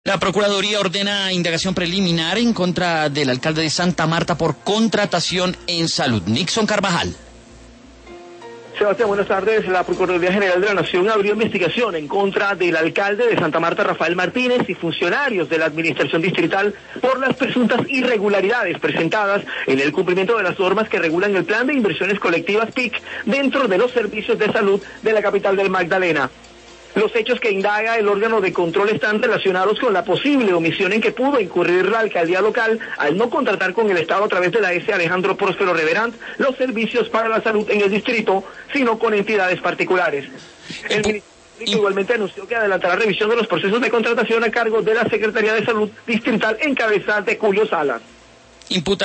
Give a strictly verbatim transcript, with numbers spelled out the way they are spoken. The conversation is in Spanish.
La Procuraduría ordena indagación preliminar en contra del alcalde de Santa Marta por contratación en salud. Nixon Carvajal. Sebastián, buenas tardes. La Procuraduría General de la Nación abrió investigación en contra del alcalde de Santa Marta, Rafael Martínez, y funcionarios de la Administración Distrital por las presuntas irregularidades presentadas en el cumplimiento de las normas que regulan el Plan de Inversiones Colectivas P I C dentro de los servicios de salud de la capital del Magdalena. Los hechos que indaga el órgano de control están relacionados con la posible omisión en que pudo incurrir la alcaldía local al no contratar con el Estado a través de la S. Alejandro Próspero Reverant los servicios para la salud en el distrito, sino con entidades particulares. El Ministerio igualmente anunció que adelantará revisión de los procesos de contratación a cargo de la Secretaría de Salud Distrital en cabeza de Julio Salas. Imputa